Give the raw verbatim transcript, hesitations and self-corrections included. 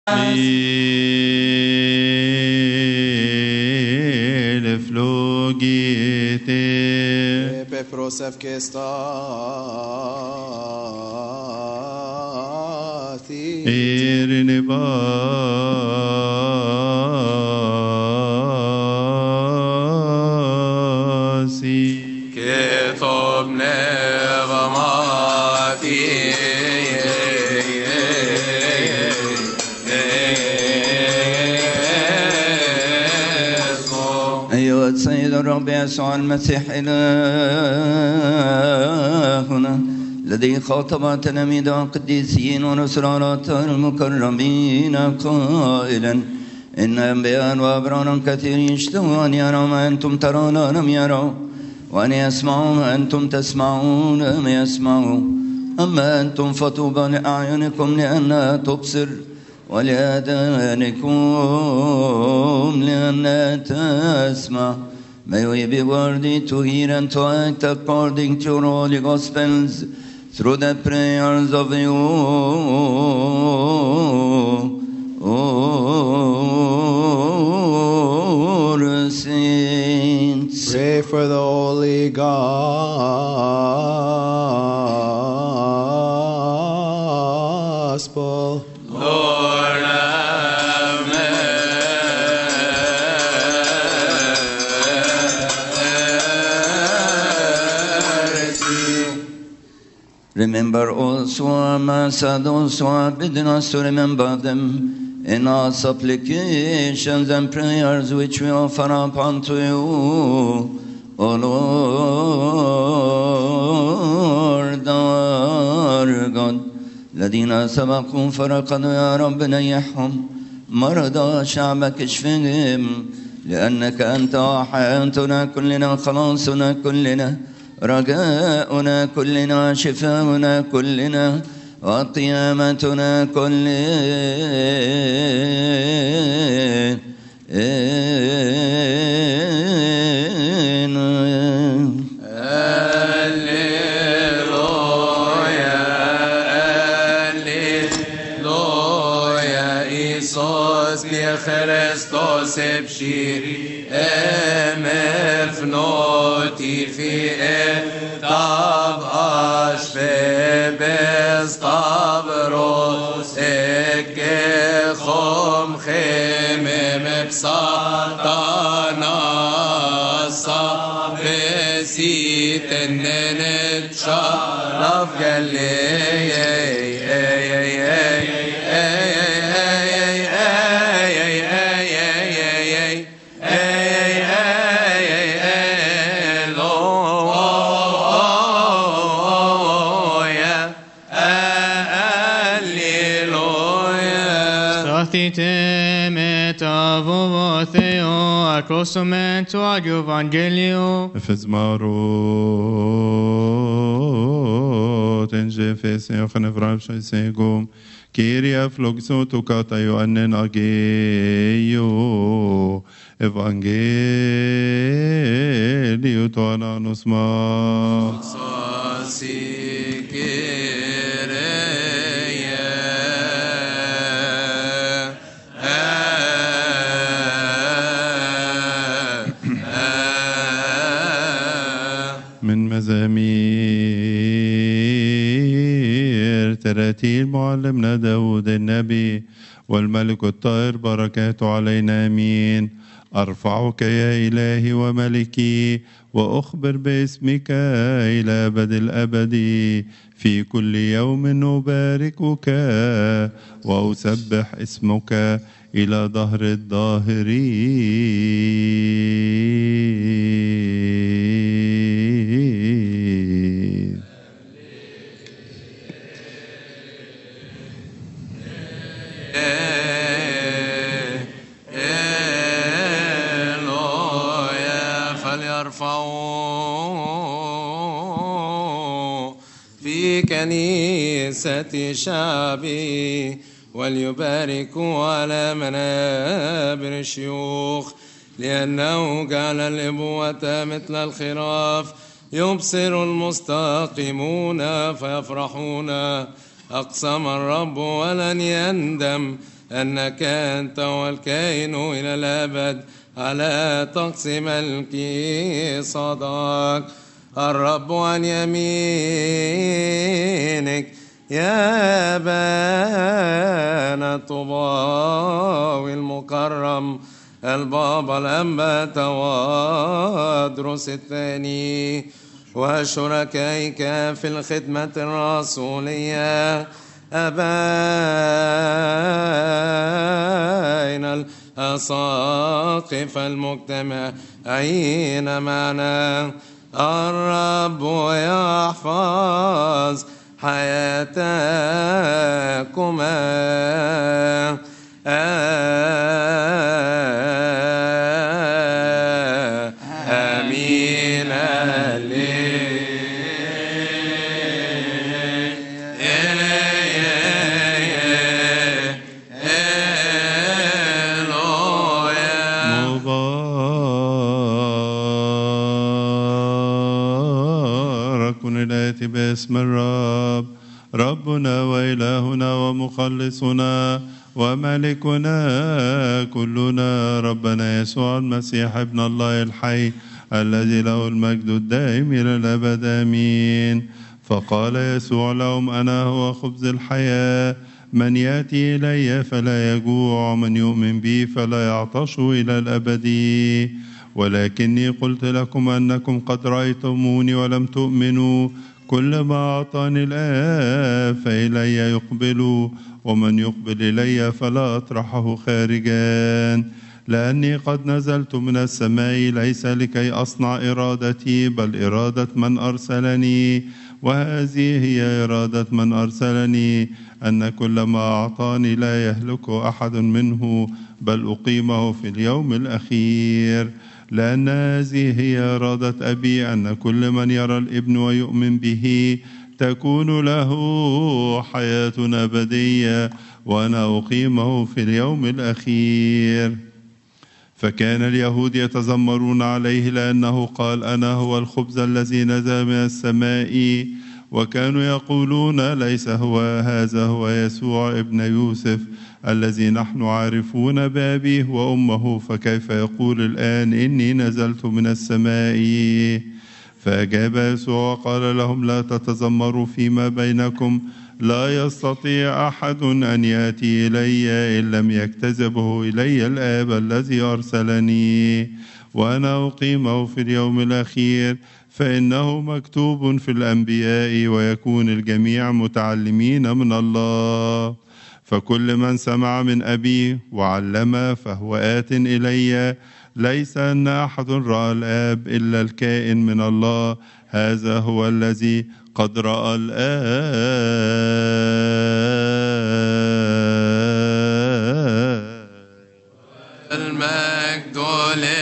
Mille flogite Pe prosef che stati Irine basi Che tobne vamati أيها السيد الرب يسوع المسيح إلهنا الذي خاطب تلاميذه القديسين ورسل المكرمين قائلا إن أنبياء وأبرارا كثيرين اشتهوا أن يروا ما أنتم ترون لم يروا وأن يسمعوا ما أنتم تسمعون لم يسمعوا أما أنتم فطوبى لأعينكم لأنها تبصر ولآذانكم لأنها تسمع. May we be worthy to hear and to act according to your holy gospels through the prayers of you, O saints. Pray for the holy gospel. Lord have mercy. Remember also our Master, those who have bidden us to remember them in our supplications and prayers which we offer up unto you, O Lord our God. الذين سبقوا فرقدوا يا رب نيحهم مرضى شعبك اشفهم لأنك أنت حياتنا كلنا خلاصنا كلنا رجاؤنا كلنا شفاؤنا كلنا وقيامتنا كلنا. Χριστός εψήρη εμεφνότη φιε ταβ ασφέμπες ταυρός εκεχόμ χέμε με ψατανάσα βεσίτεν νενετ σαραβ γαλέι Theo, accostamento ad Evangelio. Efezmarot en jefes yochen evrabshay segum Kyria flogso tukata yoannen ageyo Evangelio toana nusma من مزامير تراتيل معلمنا داود النبي والملك الطاهر بركاته علينا امين. ارفعك يا الهي وملكي واخبر باسمك الى ابد الابد في كل يوم نباركك واسبح اسمك الى دهر الداهرين. في كنيسة شعبي وليباركوا على منابر الشيوخ لأنه جعل الإبوة مثل الخراف يبصر المستقيمون فيفرحون. أقسم الرب ولن يندم أنك أنت والكائن إلى الأبد على طقس ملكي صداق. الرب عن يمينك يا بان الطباوي المكرم البابا الأنبا توادرس الثاني وشركائك في الخدمة الرسولية أبائنا الأساقف المجتمعين معنا. الرب يحفظ حياتكما آمين. باسم الرب ربنا وإلهنا ومخلصنا وملكنا كلنا ربنا يسوع المسيح ابن الله الحي الذي له المجد الدائم إلى الأبد آمين. فقال يسوع لهم أنا هو خبز الحياة، من يأتي إلي فلا يجوع، من يؤمن بي فلا يعطش إلى الأبد. ولكني قلت لكم أنكم قد رأيتموني ولم تؤمنوا. كل ما أعطاني الآب فإلي يقبل، ومن يقبل إلي فلا أطرحه خارجا. لأني قد نزلت من السماء ليس لكي أصنع إرادتي بل إرادة من أرسلني، وهذه هي إرادة من أرسلني أن كل ما أعطاني لا يهلك أحد منه بل أقيمه في اليوم الأخير. لأن هذه هي إرادة أبي أن كل من يرى الابن ويؤمن به تكون له حياة أبدية، وأنا أقيمه في اليوم الأخير. فكان اليهود يتذمرون عليه لأنه قال أنا هو الخبز الذي نزل من السماء، وكانوا يقولون ليس هو هذا هو يسوع ابن يوسف الذي نحن عارفون بأبيه وأمه، فكيف يقول الآن إني نزلت من السماء؟ فأجاب يسوع وقال لهم لا تتذمروا فيما بينكم، لا يستطيع أحد أن يأتي إلي إن لم يجتذبه إلي الآب الذي أرسلني، وأنا أقيمه في اليوم الأخير. فإنه مكتوب في الأنبياء ويكون الجميع متعلمين من الله. فكل من سمع من أبي وعلم فهو آت إلي، ليس أن أحد رأى الآب إلا الكائن من الله، هذا هو الذي قد رأى الآب. المجد